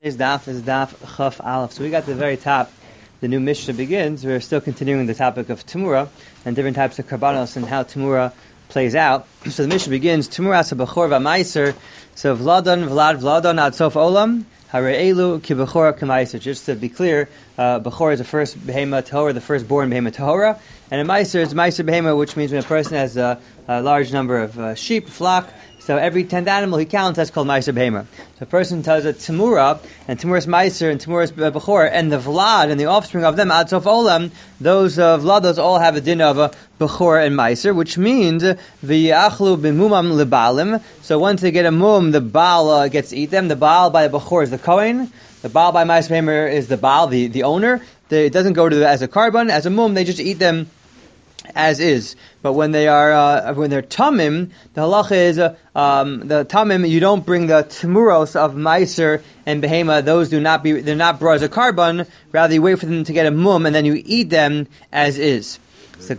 Today's daf is daf Chaf Aleph. So we got to the very top. The new Mishnah begins. We're still continuing the topic of Tamura and different types of karbanos and how Tamura plays out. So the Mishnah begins, Tamura sabachor v'maiser. So vladon vladon ad sof olam. Hare'elu ki bechor k'maiser. Just to be clear, bechor is the first behema tahora, the firstborn behema tahora. And a maiser is maiser behema, which means when a person has a large number of sheep, flock. So every 10th animal he counts, that's called Meiser Behemer. So a person does a Tamura, and Tamura's Meiser, and Tamura's Bechor, and the Vlad, and the offspring of them, Ad Sof Olam, those Vlados all have a din of a Bechor and Meiser, which means, V'yachlu b'mumam lebalim. So once they get a mum, the Baal gets to eat them. The Baal by the Bechor is the Kohen. The Baal by Meiser Behemer is the Baal, the owner. It doesn't go to as a carbon, as a mum, they just eat them as is. But when they are when they're tamim, the halacha is the tamim, you don't bring the tamuros of meiser and behema. Those they're not brought as a carbon. Rather, you wait for them to get a mum and then you eat them as is. So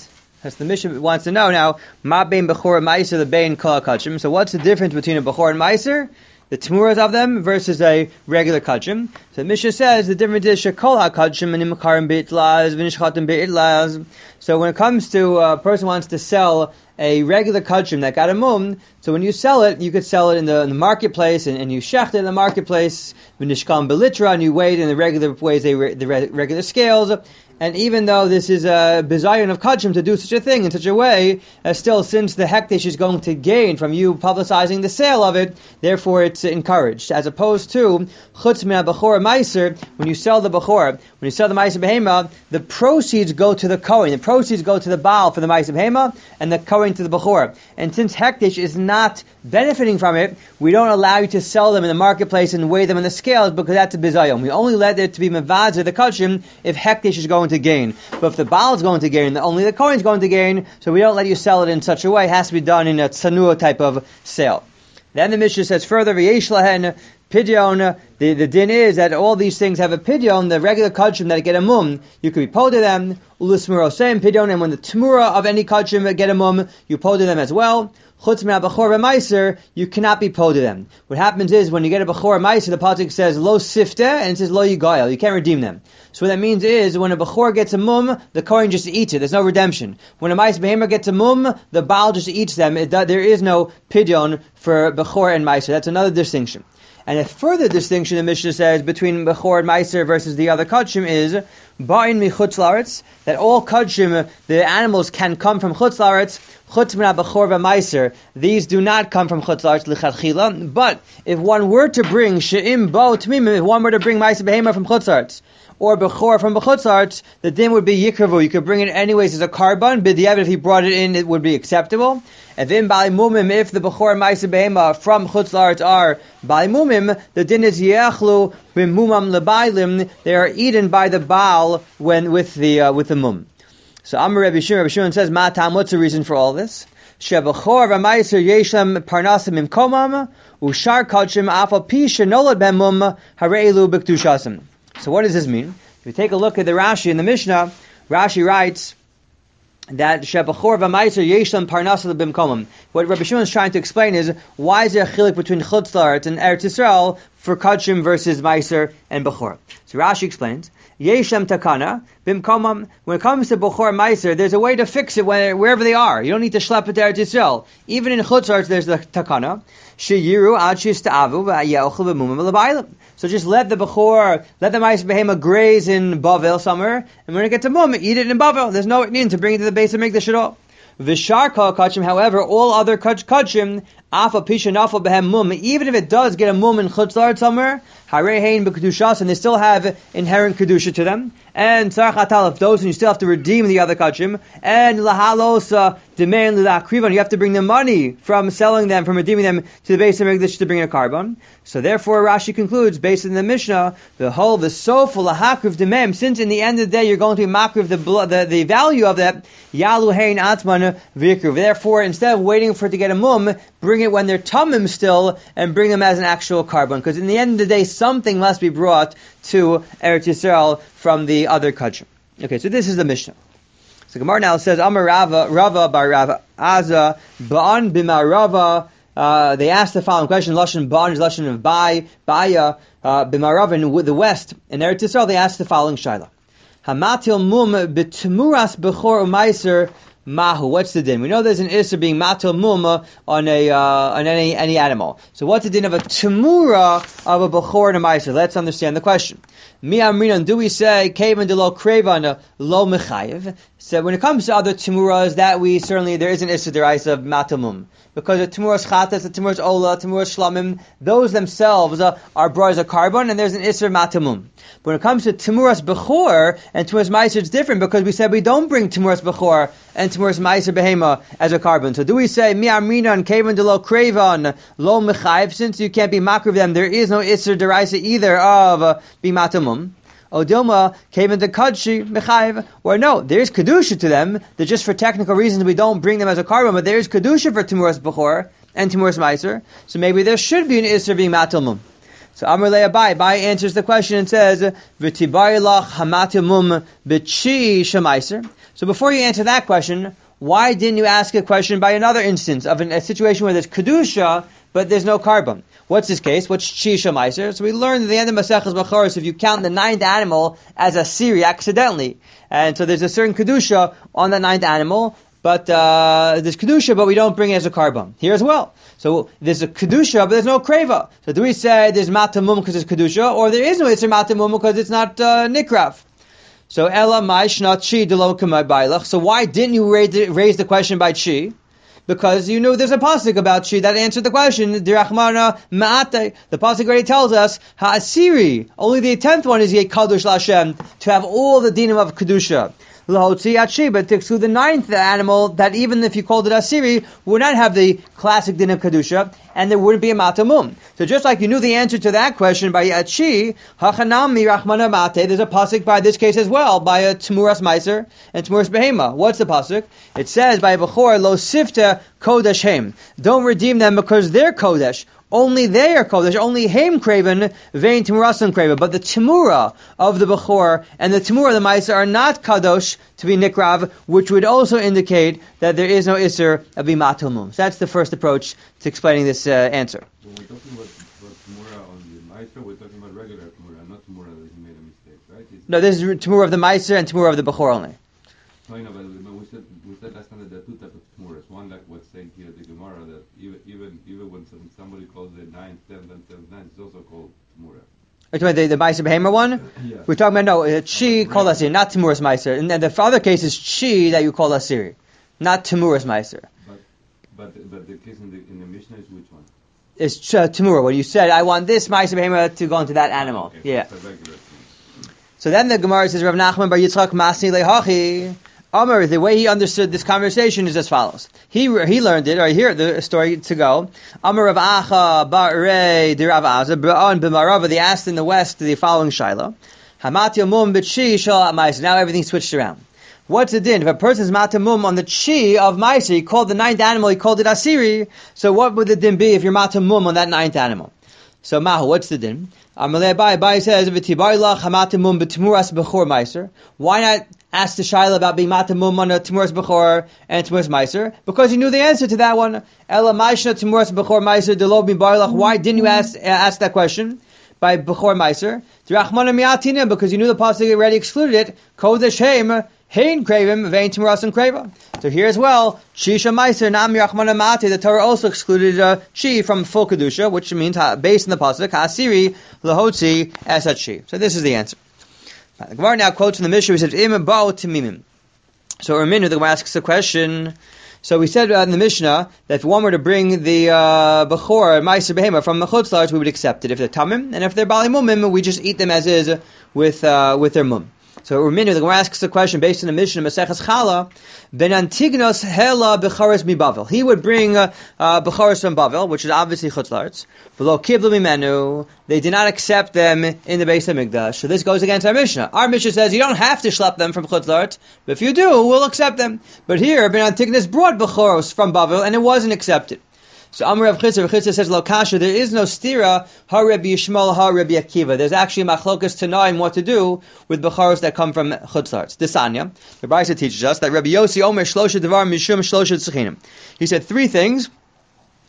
the Mishnah wants to know now, ma bein bechor meiser the bein kol hakachim. So what's the difference between a bechor and meiser? The temuras of them versus a regular kachim. So the Mishnah says the difference is shekol hakachim and imakarim beitlaz v'nishchatim beitlaz. So when it comes to a person wants to sell a regular kachim that got a mum, so when you sell it, you could sell it in the marketplace and you shecht it in the marketplace v'nishkam belitra, and you weigh it in the regular ways, the regular scales. And even though this is a bizayon of kachim to do such a thing in such a way, still, since the hektish is going to gain from you publicizing the sale of it, therefore it's encouraged. As opposed to chutz min bechor meiser, when you sell the bechor, when you sell the meiser behema, the proceeds go to the kohen, the proceeds go to the baal for the meiser behema, and the kohen to the bechor. And since hektish is not benefiting from it, we don't allow you to sell them in the marketplace and weigh them in the scales, because that's a bizayon. We only let it to be mevazer the kachim if hektish is going to gain. But if the Baal is going to gain, only the Kohen is going to gain, so we don't let you sell it in such a way. It has to be done in a tsanua type of sale. Then the Mishnah says further, V'yesh lahen pidyon, the din is that all these things have a pidyon, the regular kachim that get a mum, you could be po to them, ulusmurosem pidyon, and when the tmura of any kachim get a mum, you po to them as well. Chutz min bechor v'meiser, you cannot be po to them. What happens is, when you get a bechor meiser, the pasuk says lo sifte, and it says lo yigayel, you can't redeem them. So what that means is, when a bechor gets a mum, the kohen just eats it. There's no redemption. When a meiser behemer gets a mum, the baal just eats them. There is no pidyon for bechor and meiser. That's another distinction. And a further distinction the Mishnah says between bechor and meiser versus the other kachim is ba'in mi chutz laaretz, that all kachim, the animals, can come from chutz laaretz. Chutz min bechor v'meiser, these do not come from chutz laaretz lichatchila. But if one were to bring she'im bo tmimim, if one were to bring meiser behemer from chutz laaretz, or bechor from bechutz laaretz, the din would be yikravu. You could bring it anyways as a carbon, but if he brought it in, it would be acceptable. And then bali mumim, if the bechor and meiser behema from chutz laaretz are bali mumim, the din is yechlu b'mumam lebailim. They are eaten by the baal with the mum. So Amar Rabbi Shimon says, Matam, what's the reason for all this? Shebechor v'meiser yeshem parnasim imkomam ushar kachim afal pi shenolad ben mum hare'elu b'kedushasim. So what does this mean? If you take a look at the Rashi in the Mishnah, Rashi writes that Shebechor v'meiser yeshem parnasim b'imkomam. What Rabbi Shimon is trying to explain is, why is there a chilik between chutz laaretz and Eretz Yisrael for kachim versus meiser and bechor? So Rashi explains, Yeshem takana bimkomam. When it comes to bechor meiser, there's a way to fix it wherever they are. You don't need to schlep it to Eretz Yisrael. Even in chutz laaretz, there's the takana. Sheyiru ad shista'avu v'ye'ochel v'mumim l'baylim. So just let the bechor, let the meiser behema graze in Bavel somewhere, and when it gets a mum, eat it in Bavel. There's no need to bring it to the base of Mikdash at all. V'shar kol kachim, however, all other kachim, afa pisha nafal behem mum, even if it does get a mum in chutz laaretz somewhere, harehein b'kedushas, and they still have inherent kedusha to them, and tzarach atalef, those, and you still have to redeem the other kachim, and lahalos demand l'akrivan, you have to bring the money from selling them, from redeeming them to the base of Mikdash to bring in a carbon. So therefore, Rashi concludes, based on the Mishnah, the whole the sofa lahakriv demem, since in the end of the day you're going to be makriv the value of that, yalu hein atman vikruv. Therefore, instead of waiting for it to get a mum, bring it when they're tamim still, and bring them as an actual carbon. Because in the end of the day, something must be brought to Eretz Yisrael from the other kachim. Okay, so this is the Mishnah. So Gemara now says, Amar Rava bar Rava Aza ba'an bima Rava they asked the following question: Lashon Ban is Lashon of Baya b'Maravin with the west in Eretz Yisrael. They asked the following shaila: Hamatil mum b'tmuras bechor u'maiser mahu. What's the din? We know there's an issur being matil mum on any animal. So what's the din of a temura of a bechor and a maiser? Let's understand the question. Mi amrinan, do we say kaven de lo krevan lo mechayev? So when it comes to other temuras, that we certainly there is an issur deraisa of matamum, because the temuras chatas, the temuras ola, temuras shlamim, those themselves are brought as a carbon, and there's an issur matamum. But when it comes to temuras bechor and temuras meiser, it's different, because we said we don't bring temuras bechor and temuras meiser behema as a carbon. So do we say mi amrinan kaven de lo krevan lo mechayev? Since you can't be makriv them, there is no issur deraisa either of be matamum. Odilma came into Kadshi Mechayev, or no, there's Kedusha to them. They're just for technical reasons we don't bring them as a carbon, but there's Kedusha for Timuras Bechor and Timuras Meiser, so maybe there should be an Isser being Matilmum. So Amr Le Abai answers the question and says, V'tibai lach hamatilmum b'chi shemaiser. So before you answer that question, why didn't you ask a question by another instance of a situation where there's Kedusha, but there's no carbon? What's this case? What's Chisha Meiser? So we learned at the end of Maseches Bechoros, if you count the ninth animal as a siri accidentally, and so there's a certain Kedusha on that ninth animal, but there's Kedusha, but we don't bring it as a carbon. Here as well. So there's a Kedusha, but there's no Kreva. So do we say there's Matamum because there's Kedusha, or there is no Isser Matamum because it's not Nikrav? So Ella Maish not Chi Delo Kamai Bailach. So why didn't you raise the question by Chi? Because you knew there's a pasuk about Chi that answered the question. Dirachmana Ma'ate. The pasuk already tells us Ha'asiri. Only the 10th one is Yeh Kadosh LaHashem, to have all the dinim of Kedusha. L'hotzi Achi, but to exclude the 9th animal, that even if you called it Asiri, would not have the classic din of Kedusha, and there wouldn't be a matamum. So just like you knew the answer to that question by Achi, Hachanami Rachmana Mate, there's a pasuk by this case as well, by a Tmuras Meiser and Tmuras Behema. What's the pasuk? It says by Bechor, Lo Sifta Kodesh Hem. Don't redeem them because they're Kodesh. Only they are Kodesh, only Haim Craven, Vein Timurasim Craven. But the Timura of the Bechor and the Timura of the Meiser are not Kadosh to be Nikrav, which would also indicate that there is no Isser of Bimatumum. So that's the first approach to explaining this answer. When we're talking about Timura on the Meiser, we're talking about regular Timura, not Timura that he made a mistake, right? No, this is Timura of the Meiser and Timura of the Bechor only. No, but we said last time that there are two types of Timuras. One, like what's saying here the Gemara, that even when somebody calls the 9th, 10th, and 10th, 9th, it's also called Timura. Are you talking the Meiser Behemer one? Yeah. We're talking about Chi called Asir, not Timuras Meiser. And then the other case is Chi that you call Asir, not Timuras Meiser. But the case in the Mishnah is which one? It's Timura. When you said, I want this Meiser Behemer to go into that animal. Okay, Yeah. regular. So then the Gemara says, Rav Nachman bar Yitzchak Masni lehachi. Amar, the way he understood this conversation is as follows. He learned it, or here the story to go. Amar Rav Acha bar Rei de Rav Aza b'an b'marava. They asked in the west the following shaila. Hamat yomum b'chi shal ma'aser. Now everything switched around. What's the din? If a person's matamum on the chi of ma'aser, he called the 9th animal, he called it asiri. So what would the din be if you're matamum on that 9th animal? So Mahu, what's the din? Amalei Bai says, "V'tibar lach hamatamum b'tmuras bechor meiser." Why not ask the shaila about being matamum on a tmuras bechor and tmuras meiser? Because you knew the answer to that one. Ela ma'ishna tmuras bechor meiser delo b'bar lach. Why didn't you ask that question by bechor meiser? D'rachmana mi'atina, because you knew the pasuk already excluded it. Kodesh Haim. Hein kravim, vein timurasim krava. So here as well, Shisha Meiser, Nam Yachmana Mate, the Torah also excluded Chi from full Kedusha, which means, based on the Pasuk, Ha'asiri, Lahotzi, Esat Chi. So this is the answer. The Gemara now quotes from the Mishnah, he says, Im Ba'o Timimim. So Raminu, the Gemara asks a question. So we said in the Mishnah that if one were to bring the Bechor, Meiser Behema from the Chutzlars, we would accept it. If they're Tamim, and if they're Bali Mumim, we just eat them as is with their Mum. So Raminu, the Gemara asks a question based on the Mishnah, Maseches Chala, Ben Antignos Hela Becharis mi Bavel. He would bring Becharis from Bavel, which is obviously Chutzlarts. Below Kiblu Mimenu, they did not accept them in the Beis HaMikdash. So this goes against our Mishnah. Our Mishnah says you don't have to schlep them from Chutzlarts, but if you do, we'll accept them. But here, Ben Antignos brought Becharis from Bavel, and it wasn't accepted. So Amr Rav Chisda says, Lo Kasha, there is no stira, ha Rabbi Yishmael, ha Rabbi Akiva. There's actually machlokas tanaim what to do with Becharos that come from Chutzlarts. Desanya, the Brisa teaches us that Rabbi Yossi Omer Shlosha Devar Mishum Shlosha Tzechinim. He said 3 things,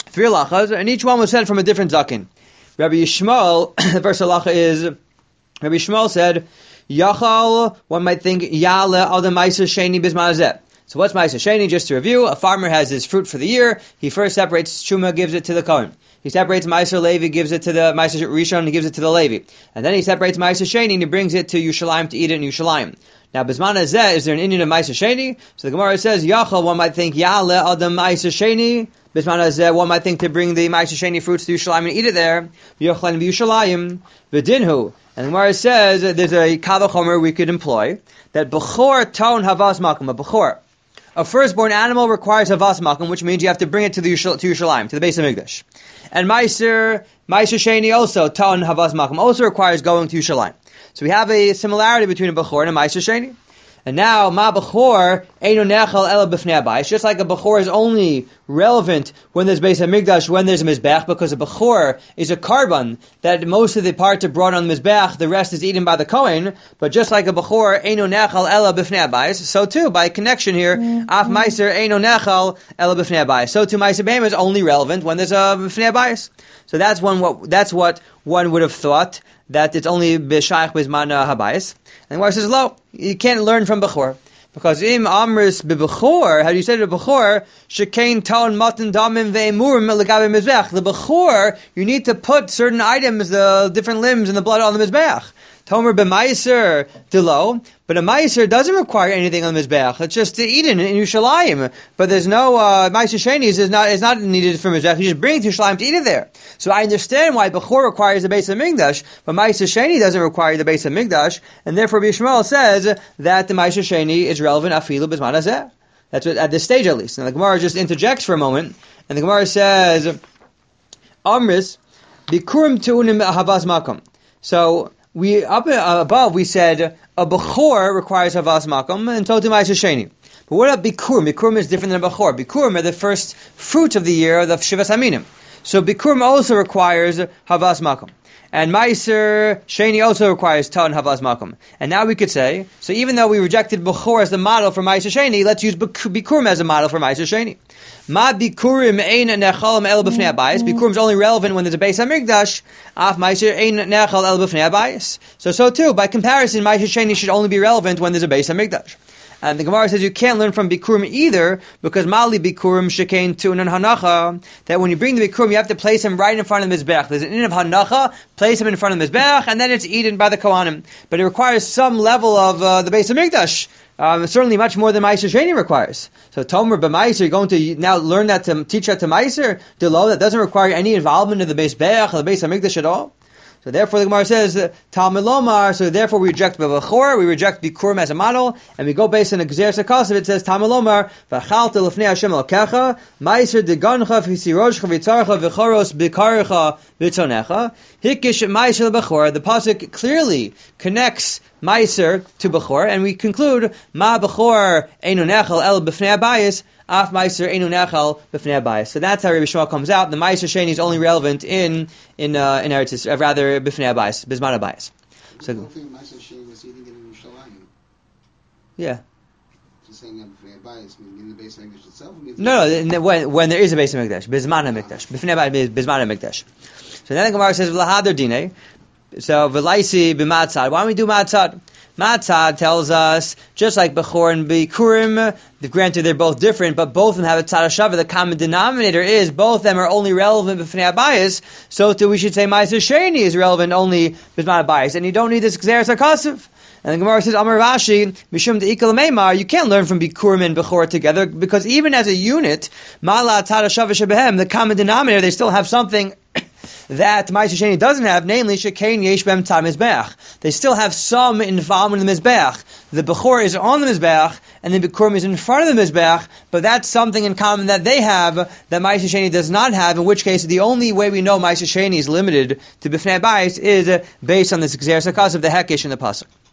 3 halachas, and each one was said from a different zaken. Rabbi Yishmael, the first halacha is, Rabbi Yishmael said, Yachal, one might think, Yale al the Ma'aser Sheni Bizman Hazeh. So what's Ma'aser Sheni? Just to review, a farmer has his fruit for the year. He first separates Truma, gives it to the Kohen. He separates Ma'aser Levi, gives it to the Ma'aser Rishon, he gives it to the Levi. And then he separates Ma'aser Sheni and he brings it to Yerushalayim to eat it in Yerushalayim. Now, Bizman Hazeh, is there an Indian of Ma'aser Sheni? So the Gemara says, Yachal, one might think, Yale al the Ma'aser Sheni. Bizman Hazeh, one might think to bring the Ma'aser Sheni fruits to Yerushalayim and eat it there. V'yochlan v'Yerushalayim. V'dinhu. And the Gemara says, there's a kavachomer we could employ, that Bechor ton havas makom, a Bechor. A firstborn animal requires havas makom, which means you have to bring it to Yerushalayim, to the base of Mikdash. And Ma'aser Sheni also, ton havas makom, also requires going to Yerushalayim. So we have a similarity between a Bechor and a Ma'aser Sheni. And now, ma bechor eino nechal ela b'fnei habayis. Just like a bechor is only relevant when there's Beis Hamikdash, when there's a mizbech, because a bechor is a karban that most of the parts are brought on the mizbech, the rest is eaten by the kohen. But just like a bechor eino nechal ela b'fnei habayis, so too by connection here, af meiser eino nechal ela b'fnei habayis. So too meiser behem is only relevant when there's a b'fnei habayis. So that's what one would have thought, that it's only b'shayach b'zman habayis. And the Gemara says, "Lo, you can't learn from Bechor, because im amris b'Bechor, how do you say to Bechor? Shekain ton matan damim ve'emurim legabe mizbech. The Bechor, you need to put certain items, the different limbs and the blood on the mizbech. Tomer b'maiser delo, but a maiser doesn't require anything on the mizbech. It's just to eat in Yerushalayim. But there's no maiser shenis is not needed for mizbech. You just bring it to Yerushalayim to eat it there. So I understand why Bechor requires the base of Mikdash, but maiser sheni doesn't require the base of Mikdash, and therefore Bishmael says that the maiser sheni is relevant afilu b'zman hazeh. That's what, at this stage at least. And the Gemara just interjects for a moment, and the Gemara says, Amris bikurim tu'unim havas makom. So we above we said a bechor requires havas makom and so do ma'aser sheni. But what about bikurim? Bikurim is different than a bechor. Bikurim are the first fruits of the year, the shivas haminim. So bikurim also requires havas makom. And ma'aser sheni also requires ton havas makom. And now we could say, so even though we rejected bechor as the model for ma'aser sheni, let's use bikurim as a model for ma'aser sheni. Ma bikurim ein nechalim el b'fnei habayis. Bikurim is only relevant when there's a Beis Hamikdash. Af ma'aser ein nechal el b'fnei habayis. So too, by comparison, ma'aser sheni should only be relevant when there's a Beis Hamikdash. And the Gemara says you can't learn from bikurim either, because mali bikurim shekain tu'unan hanacha, that when you bring the bikurim, you have to place them right in front of the mizbech. There's an in of hanacha, place them in front of the mizbech, and then it's eaten by the kohanim. But it requires some level of the Beis Hamikdash. Certainly much more than Ma'aser Sheni requires. So Tomer b'Ma'aser, you're going to now learn that to teach that to Ma'aser, Delo, that doesn't require any involvement of the Beis Be'ach or the Beis Hamikdash at all. So therefore the Gemara says, Talmud Lomar, so therefore we reject Bechor, we reject Bikurim as a model, and we go based on the Gzer Sakasav, it says, Talmud Lomar, V'chalta l'fnei Hashem al-kecha, Ma'aser degancha v'siroshcha v'tzarcha v'choros b'karecha v'tzonecha, Hikish Ma'aser l'Bechor, the Pasuk clearly connects Ma'aser to Bechor, and we conclude, Ma Bechor einu nechal el b'fnei habayis, Af Ma'aser einu nechal b'fnei habayis. So that's how Rabbi Shmuel comes out. The Ma'aser Sheni is only relevant in Eretz Yisrael, rather b'fnei habayis, b'zman habayis. So, Ma'aser Sheni was eating it in Yerushalayim. Yeah. Just saying that b'fnei habayis, meaning in the Beis Hamikdash itself. No, when there is a Beis Hamikdash, b'zman hamikdash, b'fnei habayis, b'zman hamikdash. So then the Gemara says, V'lahadar dinei. So v'laisi b'matzad. Why don't we do matzad? Matzad tells us, just like Bechor and Bikurim, granted they're both different, but both of them have a tzad hashava. The common denominator is both of them are only relevant b'fnei habayis. So too we should say Ma'aser Sheni is relevant only b'zman habayis, and you don't need this Gzer Sakasav. And the Gemara says, Amar Rashi, Mishum de'ikal meimar, you can't learn from Bikurim and Bechor together, because even as a unit, Ma'ala tzad hashava shebehem, the common denominator, they still have something that Ma'aser Sheni doesn't have, namely Shekain Yesh Bem Tzad Mizbeach. They still have some involvement in the Mizbeach. The Bechor is on the Mizbeach, and the Bikurim is in front of the Mizbeach, but that's something in common that they have that Ma'aser Sheni does not have, in which case the only way we know Ma'aser Sheni is limited to B'fnei habayis is based on this Gzer Sakaz of the Hekish in the Pasuk.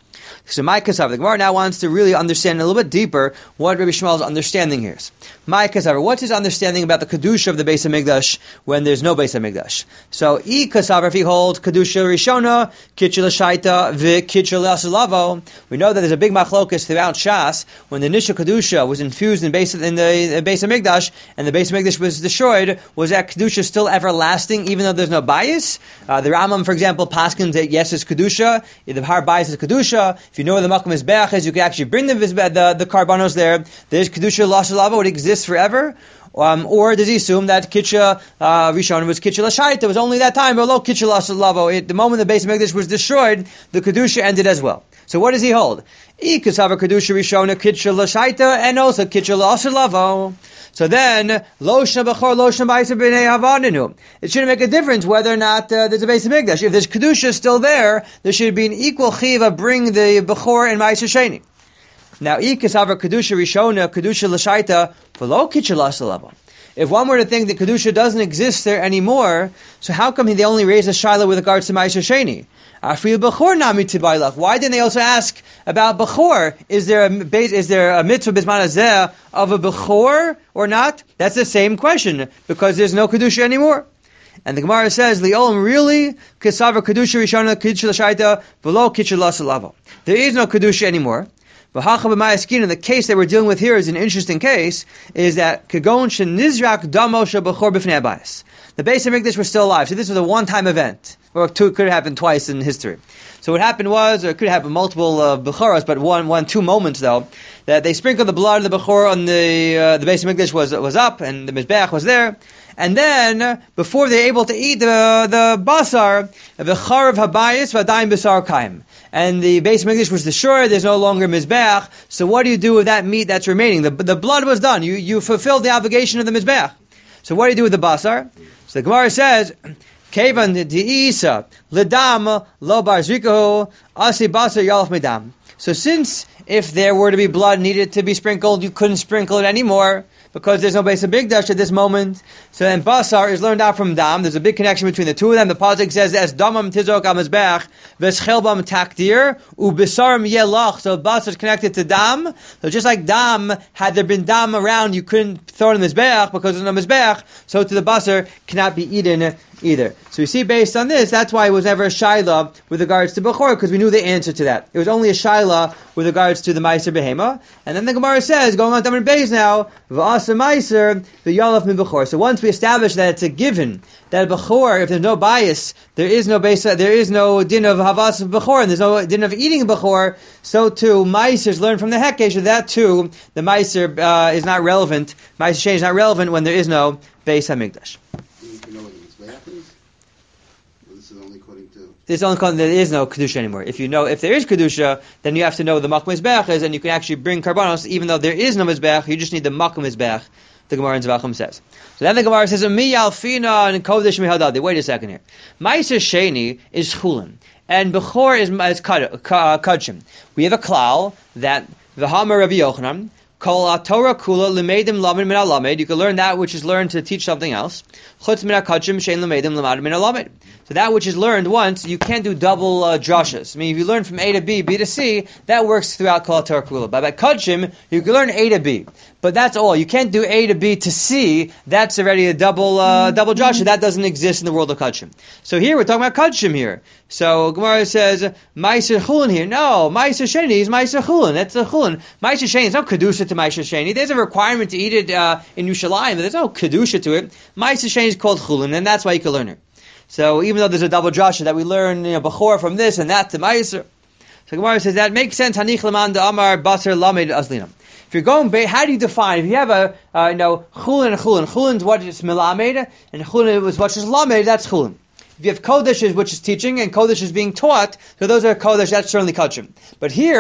So my kasav, the Gemara now wants to really understand a little bit deeper what Rabbi Shmuel's understanding here is. My kasav, what's his understanding about the kedusha of the Beis Hamikdash when there's no Beis Hamikdash? So I kasav, if he holds kedusha rishona, kitchel shaita, kitchel asalavo, we know that there's a big machlokus throughout Shas when the initial kedusha was infused in the Beis Hamikdash and the Beis Hamikdash was destroyed. Was that kedusha still everlasting, even though there's no bias? The Rambam, for example, paskins that yes, it's kedusha. The har bias is kedusha. If you know where the makom mizbeach is, you can actually bring the karbanos there. There's kedusha lasalava, it exists forever. Or does he assume that kitcha rishon was kitcha l'shayta? It was only that time. But lo kitcha lasalavo. The moment the Beis Hamikdash was destroyed, the kedusha ended as well. So what does he hold? Ikasava kedusha rishona kitcha l'shayta and also kitcha lasalavo. So then, lo shna b'chor, lo shna b'ayis b'nei havaninu. It shouldn't make a difference whether or not there's a Beis Hamikdash. If there's kedusha still there should be an equal chiva bring the b'chor and ma'aser sheni. Now, ikasavar kedusha rishona, kedusha l'shaita, v'lo kitcha lasalava. If one were to think that kedusha doesn't exist there anymore, so how come they only raise a shaila with regards to ma'aser sheni? Afil b'chor nami tibaylach. Why didn't they also ask about b'chor? Is there a mitzvah bisman hazeh of a b'chor or not? That's the same question because there's no kedusha anymore. And the Gemara says, "Li'olam really kesavar kedusha rishona kedusha l'shaita v'lo kedusha lasalavo." There is no kedusha anymore. The case that we're dealing with here is an interesting case. Is that kagon shenizrak damo shebachor b'fnei habayis. The Beis Hamikdash was still alive, so this was a one-time event, or it could have happened twice in history. So what happened was, or it could happen multiple bechoros, but two moments though, that they sprinkled the blood of the bechor on the Beis Hamikdash was up, and the mizbeach was there. And then, before they're able to eat the basar, the charav habayis v'adayim basar kaim. And the Beis Hamikdash was destroyed, there's no longer mizbeach, so what do you do with that meat that's remaining? The blood was done, you fulfilled the obligation of the mizbeach. So what do you do with the basar? So the Gemara says, Kevan di'isa ledam lo bar zrikahu asi basar yalaf medam. So since if there were to be blood needed to be sprinkled, you couldn't sprinkle it anymore, because there's no Beis Hamikdash at this moment. So then basar is learned out from dam. There's a big connection between the two of them. The pasuk says, "As damam tizok al mizbeach, v'schelbam takdir, u'besarim yelach." So basar is connected to dam. So just like dam, had there been dam around, you couldn't throw it in the mizbeach because there's no mizbeach. So to the basar cannot be eaten either. So we see based on this, that's why it was never a shaila with regards to bechor, because we knew the answer to that. It was only a shaila with regards to the meiser behema. And then the Gemara says, going on to Amud Beis now, v'asa meiser v'yalaf min bechor. So once we establish that it's a given that bechor, if there's no bias, there is no din of havas bechor, and there's no din of eating bechor. So too, meisers learn from the hekesh that too the meiser is not relevant. Meiser sheni is not relevant when there is no Beis Hamikdash. There is no kedusha anymore. If there is kedusha, then you have to know the makom mizbeach is, and you can actually bring karbanos, even though there is no mizbeach. You just need the makom mizbeach. The Gemara in Zvachim says. So then the Gemara says, "Mi yalfina and kodesh mihadadi." Wait a second here. Ma'aser sheni is chulin, and bechor is kachim. We have a klal that v'hamar Rabbi Yochanan. Kol Torah kula lemedim lamed min alamed. You can learn that which is learned to teach something else. Chutz min hakachim shein lemedim lamad min alamed. So that which is learned once, you can't do double drashas. I mean, if you learn from A to B, B to C, that works throughout Kol Torah kula. But by kachim, you can learn A to B, but that's all. You can't do A to B to C. That's already a double drasha. That doesn't exist in the world of kachim. So here we're talking about kachim here. So Gemara says ma'aser chulin here. No, ma'aser sheni is ma'aser chulin. That's a chulin. Ma'aser sheni is no kedusha to ma'aser sheni. There's a requirement to eat it in Yerushalayim, but there's no kedusha to it. Ma'aser sheni is called chulin, and that's why you can learn it. So even though there's a double drasha that we learn, bechor from this and that to ma'aser. So Gemara says that makes sense. Hanich leman da amar basar lamed aslinam. If you're going, how do you define? If you have a chulin and chulin, chulin is what is melamed, and chulin is what is lamed. That's chulin. If you have kodesh, which is teaching, and kodesh is being taught, so those are kodesh. That's certainly kachim. But here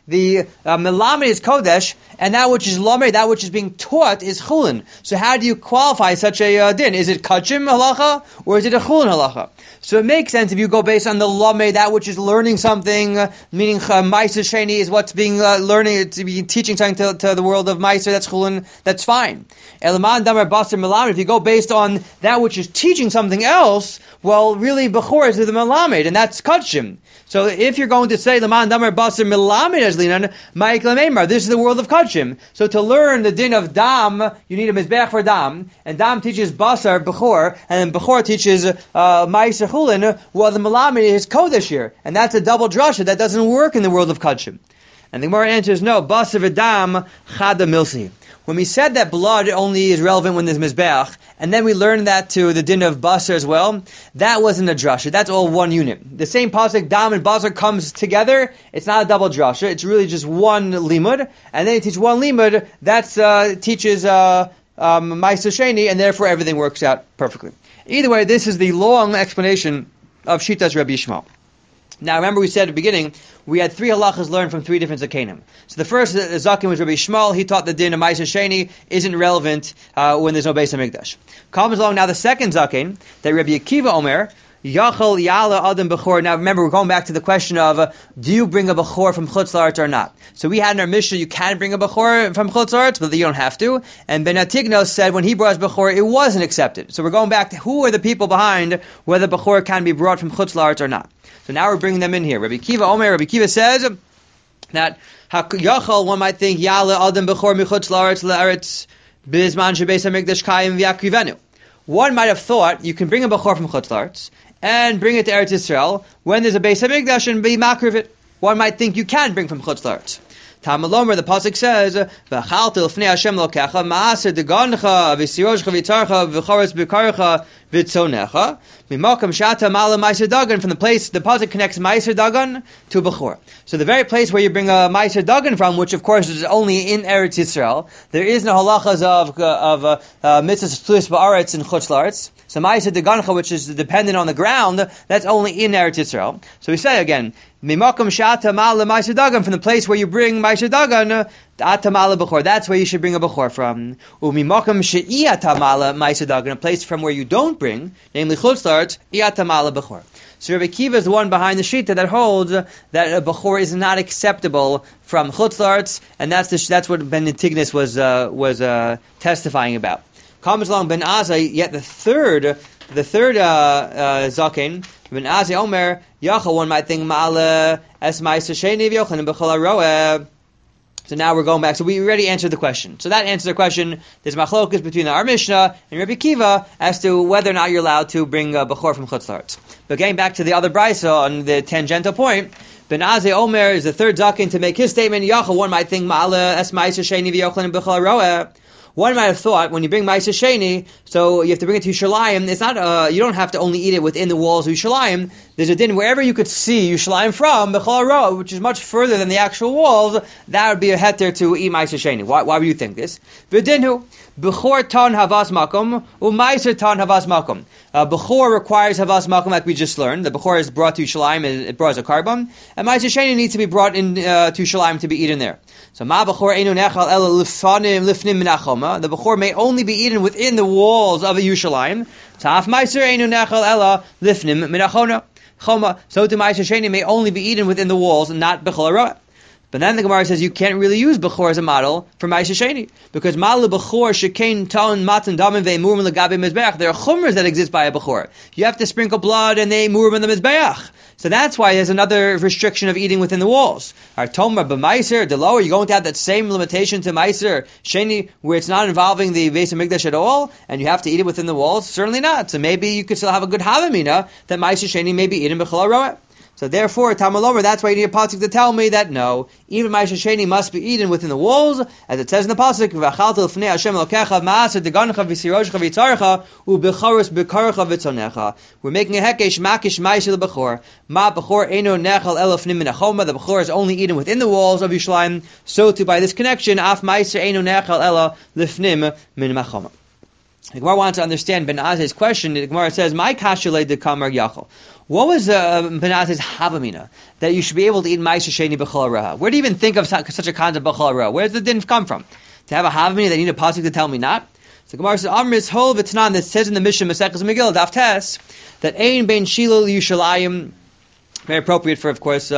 the melamed is kodesh, and that which is lamed, that which is being taught, is chulin. So how do you qualify such a din? Is it kachim halacha, or is it a chulin halacha? So it makes sense if you go based on the lamed, that which is learning something, meaning ma'aser sheni is what's being learning, to be teaching something to the world of ma'aser, that's chulin, that's fine. Elaman damar basar melamed, if you go based on that which is teaching something else, well, really, bechor is the melamed, and that's kachim. So if you're going to say Laman Damar Basar Milamed as Linan, Ma'ik Lameimar, this is the world of Kachim. So to learn the din of Dam, you need a Mizbeach for Dam, and Dam teaches Basar Bechor, and then Bechor teaches Ma'aser Chulin. Well, the Milamed is Kodesh here, and that's a double drasha that doesn't work in the world of Kachim. And the Gemara answers no. Basar v'Dam Chada Milsi. When we said that blood only is relevant when there's Mizbeach, and then we learned that to the din of Basar as well, that wasn't a drasha. That's all one unit. The same pasuk, Dam and Basar, comes together. It's not a double drasha. It's really just one limud. And then you teach one limud, that teaches Ma'aser Sheni, and therefore everything works out perfectly. Either way, this is the long explanation of Shitas Rabbi Yishmael. Now, remember we said at the beginning, we had 3 halachas learned from 3 different zakenim. So the first zaken was Rabbi Yishmael. He taught the din of Ma'aser Sheni isn't relevant when there's no Beis HaMikdash. Comes along now the second zaken, that Rabbi Akiva Omer, Yachal Yala Adam Bechor. Now remember, we're going back to the question of, do you bring a Bechor from Chutz La'aretz or not? So we had in our Mishnah, you can bring a Bechor from Chutz La'aretz, but you don't have to. And Ben Atignos said when he brought his Bechor, it wasn't accepted. So we're going back to who are the people behind whether Bechor can be brought from Chutz La'aretz or not. So now we're bringing them in here. Rabbi Akiva Omer, Rabbi Akiva says that Yachal, one might think, Yala Adam Bechor Michutz La'aretz La'aretz Bizman Shebeis HaMikdash Kayim V'Yakrivenu. One might have thought you can bring a Bechor from Chutz La'aretz and bring it to Eretz Yisrael when there's a Beis HaMikdash and be makriv it. One might think you can bring from Chutz La'aretz. Tamalomer, the pasuk says, "V'chalti l'fnei Hashem lokecha ma'aser degancha v'sirojcha v'tarcha v'choretz b'karcha v'tzonecha mimakam shata mala ma'aser dagan." From the place, the pasuk connects ma'aser dagan to bechor. So the very place where you bring a ma'aser dagan from, which of course is only in Eretz Yisrael, there is no halachas of mitzvahs tluis ba'aretz and chutz la'aretz. So ma'aser dagancha, which is dependent on the ground, that's only in Eretz Yisrael. So we say again, Mimakom shata mala ma'aser dagan, from the place where you bring ma'aser dagan, atamala bechor. That's where you should bring a bechor from. Umimakom she'iatamala ma'aser dagan, a place from where you don't bring, namely chutz la'aretz, iatamala bechor. So Rabbi Akiva is the one behind the shita that holds that a bechor is not acceptable from chutz la'aretz, and that's what Ben Tignis was testifying about. Comes along Ben Azai, yet the third zaken, Ben Azai Omer Yachal, one might think Ma'ala Es Ma'aser Sheni V'Yochanan B'Chol HaRoeh. So now we're going back. So we already answered the question. So that answers the question. There's machlokas between our Mishnah and Rabbi Akiva as to whether or not you're allowed to bring a bechor from Chutz La'aretz. But getting back to the other brisa on the tangential point, Ben Azai Omer is the third zaken to make his statement. Yachal, one might think Ma'ala Es Ma'aser Sheni V'Yochanan B'Chol HaRoeh. One might have thought when you bring Ma'aser Sheni, so you have to bring it to Yerushalayim. It's not you don't have to only eat it within the walls of Yerushalayim. There's a din wherever you could see Yerushalayim from Bechol HaRoeh, which is much further than the actual walls. That would be a heter to eat Ma'aser Sheni. Why would you think this? V'dinhu Bechor tan havas makom u'Ma'aser tan havas makom. Bechor requires havas makom, like we just learned. The Bechor is brought to Yerushalayim, it brought as a carbon, and Ma'aser Sheni needs to be brought in to Yerushalayim to be eaten there. So Ma Bechor einu nechal ela lifnim minachoma. The Bechor may only be eaten within the walls of a Yerushalayim. Ta'af Ma'aser einu nechal ela lifnim minachona. Choma. So to Ma'aser Sheni may only be eaten within the walls, and not Bechol HaRoeh. But then the Gemara says you can't really use Bechor as a model for Ma'aser Sheni, because Ma'ala Bechor shekein ta'on matan damin ve'emurim legabe mizbeach. There are chumras that exist by a Bechor. You have to sprinkle blood and they emurim in the mizbeach. So that's why there's another restriction of eating within the walls. Our Tomar b'Ma'aser, the lower, you're going to have that same limitation to Ma'aser Sheni, where it's not involving the Beis HaMikdash at all, and you have to eat it within the walls? Certainly not. So maybe you could still have a good havamina that Ma'aser Sheni may be eaten b'Chol HaRoeh. So therefore, Tamalomer, that's why you need a pasuk to tell me that no, even Ma'aser Sheni must be eaten within the walls, as it says in the pasuk, V'achalta l'fnei Hashem Elokecha ma'aser degancha v'sirojcha v'tzarcha u'bechoros bekarcha v'tzonecha. We're making a hekesh makish ma'aser l'bechor. Ma bechor eino nechal elofnim minachoma. The bechor is only eaten within the walls of Yerushalayim. So too, by this connection, af ma'aser eino nechal ela lifnim min machoma. The Gemara wants to understand Ben Azai's question. The Gemara says, "My kashulei de kamar yachol." What was Ben Azai's havamina that you should be able to eat ma'aser sheni b'chol hara? Where do you even think of such a concept b'chol hara? Where does the din come from? To have a havamina, they need a pasuk to tell me not. So the Gemara says, "Amris hol v'tanan," that says in the Mishnah Maseches Megillah Daf Tes that ein bein Shiloh Yushalayim. Very appropriate for, of course,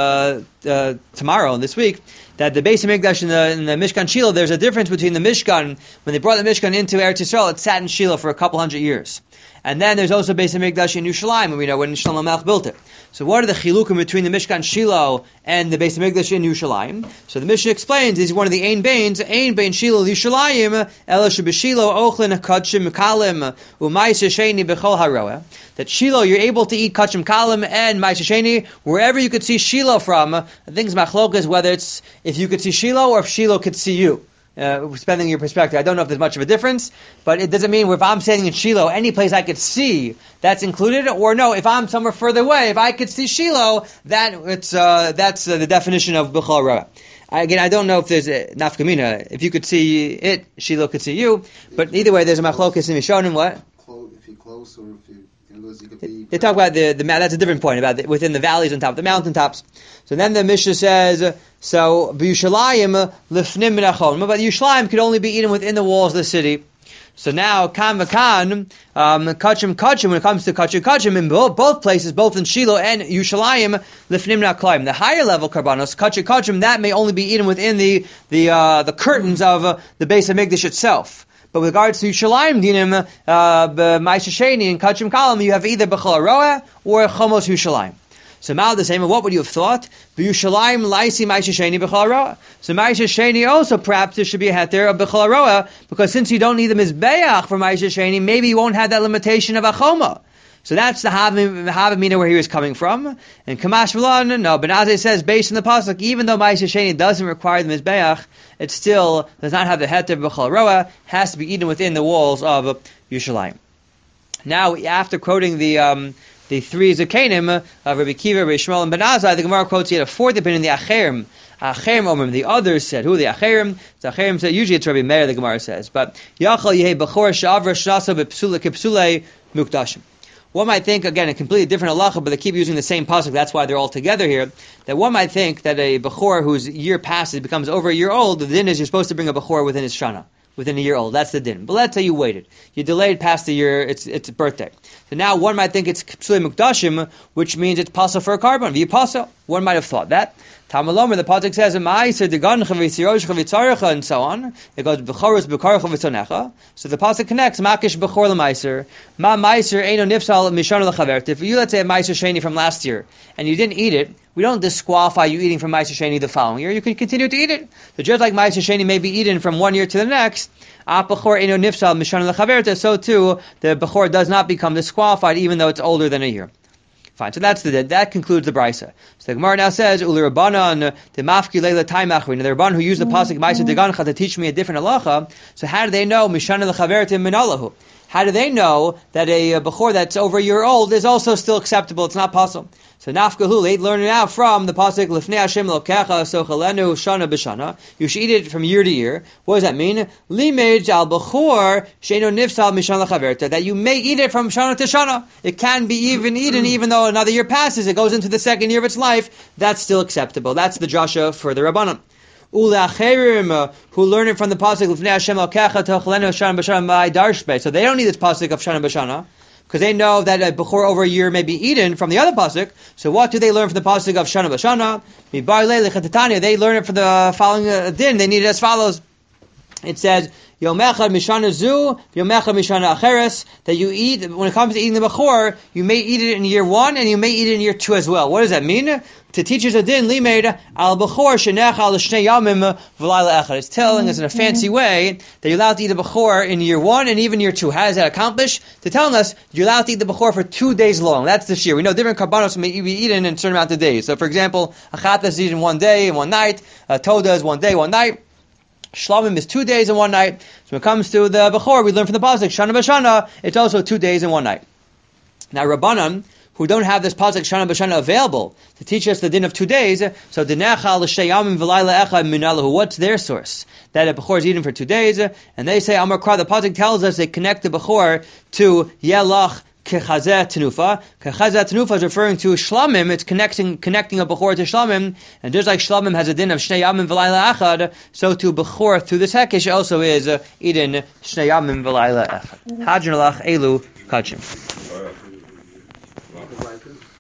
tomorrow and this week, that the Beis Hamikdash in the Mishkan Shiloh, there's a difference between the Mishkan, when they brought the Mishkan into Eretz Yisrael, it sat in Shiloh for a couple hundred years. And then there's also Beis Hamikdash in Yerushalayim, and we know when Shlomo Melech built it. So what are the chilukim between the Mishkan Shiloh and the Beis Hamikdash in Yerushalayim? So the Mishnah explains, this is one of the Ein Bein Shiloh Yerushalayim, Ela Shebeshilo Ochlin Kachim Kalim U'Ma'aser Sheni B'chol Haroeh. That Shiloh, you're able to eat Kachim Kalim and Ma'aser Sheni wherever you could see Shiloh from. I think it's machlokas whether it's if you could see Shiloh or if Shiloh could see you. Depending on your perspective, I don't know if there's much of a difference, but it doesn't mean if I'm standing in Shiloh, any place I could see, that's included, or no, if I'm somewhere further away, if I could see Shiloh, that's the definition of B'chol Hara. Again, I don't know if there's a nafkamina. If you could see it, Shiloh could see you, but either way, there's a machlokas in Mishonim, what? If you're close or if you could be... They talk about the that's a different point, about within the valleys on top of the mountaintops. So then the Mishnah says, so B'Yushalayim lifnim minachon, but Yerushalayim could only be eaten within the walls of the city. So now kan v'kan kachim when it comes to kachim in both places, both in Shiloh and Yerushalayim lifnim minachon. The higher level karbanos kachim that may only be eaten within the curtains of the Beis Hamikdash itself. But with regards to Yerushalayim dinim, Ma'aser Sheni and Kachim Kalim, you have either B'chol Haroeh or Chomos Yerushalayim. So now the same, what would you have thought? Yerushalayim laisi Ma'aser Sheni B'chol Haroeh. So Ma'aser Sheni also, perhaps there should be a heter of B'chol Haroeh, because since you don't need the Mizbeach for Ma'aser Sheni, maybe you won't have that limitation of Achoma. So that's the Havamina where he was coming from. And Kamash V'lan, no, Ben Azai says, based on the pasuk, even though Ma'aser Sheni doesn't require the Mizbeach, it still does not have the heter B'chol Haroeh, has to be eaten within the walls of Yerushalayim. Now, after quoting the three Zakanim of Rabbi Kiva, Rabbi Shmuel, and Ben Azai, the Gemara quotes yet a fourth opinion, the Acherim. Acherim Omrim, the others said, who are the Acherim? The Acherim said, usually it's Rabbi Meir, the Gemara says, but Yachal Yehei B'chor Sha'avra Shnasa Kipsule Mukdashim. One might think, again, a completely different halacha, but they keep using the same pasuk, that's why they're all together here, that one might think that a Bechor whose year passes, becomes over a year old, the din is you're supposed to bring a Bechor within his shana, within a year old. That's the din. But let's say you waited. You delayed past the year, it's a birthday. So now one might think it's Kipsule Mukdashim, which means it's pasuk for a carbon. V'yipaso. One might have thought that. Tamalomer, the pasuk says, and so on. It goes, B'chorus b'karcha v'tzonecha. So the pasuk connects, Makish b'chor l'maiser. Ma maiser eino nifsal mishana l'chavert. If you, let's say, a maiser sheni from last year, and you didn't eat it, we don't disqualify you eating from maiser sheni the following year. You can continue to eat it. So just like maiser sheni may be eaten from one year to the next, b'chor eino nifsal mishana l'chavert, so too, the b'chor does not become disqualified even though it's older than a year. Fine, so that concludes the brisa. So the Gemara now says, Uli Rabbanan, the Mafki Leila Taimachrin, the Rabban who used the pasuk Ma'aser Degancha to teach me a different halacha. So how do they know Mishana l'chaveritim minalahu? How do they know that a bechor that's over a year old is also still acceptable? It's not possible. So Nafkahu, they learn it out from the pasuk Lifnei Hashem Lokecha Sochalenu Shana B'Shana. You should eat it from year to year. What does that mean? Limej al bechor sheino nifsal mishana chaverta, that you may eat it from shana to shana. It can be eaten even though another year passes. It goes into the second year of its life. That's still acceptable. That's the drasha for the Rabbanan. Ulacherim, who learn it from the pasuk Lifnei Hashem Lokecha Sochalenu Shana B'Shana Ma'ai Darshbe. So they don't need this pasuk of Shana B'Shana, because they know that a bechor over a year may be eaten from the other pasuk. So what do they learn from the pasuk of Shana B'Shana? They learn it from the following din. They need it as follows. It says, Yom Echad Mishana Zu, Yom Echad Mishana Acheres, that you eat, when it comes to eating the bechor, you may eat it in year 1 and you may eat it in year 2 as well. What does that mean? To teach us a din, limed al bechor shenechal l'shnei yamim v'layla echad. It's telling us in a fancy way that you're allowed to eat a bechor in year 1 and even year 2. How does that accomplish? To telling us you're allowed to eat the bechor for 2 days long. That's the shear. We know different karbanos may be eaten in a certain amount of days. So for example, a chatah is eaten 1 day and 1 night, a toda is 1 day, 1 night. Shlamim is 2 days and 1 night. So when it comes to the bechor, we learn from the pasuk Shana B'Shana, it's also 2 days and 1 night. Now Rabbanan, who don't have this pasuk Shana B'Shana available to teach us the din of 2 days, so Dinecha l'Shtei Yamim v'Layla Echad Minalahu. What's their source? That a Bechor is eating for 2 days, and they say Amar Kra. The pasuk tells us they connect the Bechor to Yelach Kechazeh Tenufa. Kechazeh Tenufa is referring to Shlamim. It's connecting a Bechor to Shlamim, and just like Shlamim has a din of Shnei Yamim v'Layla Echad, so to Bechor through this Hekesh also is eating Shnei Yamim v'Layla Echad. Hadran Alach Elu Kachim.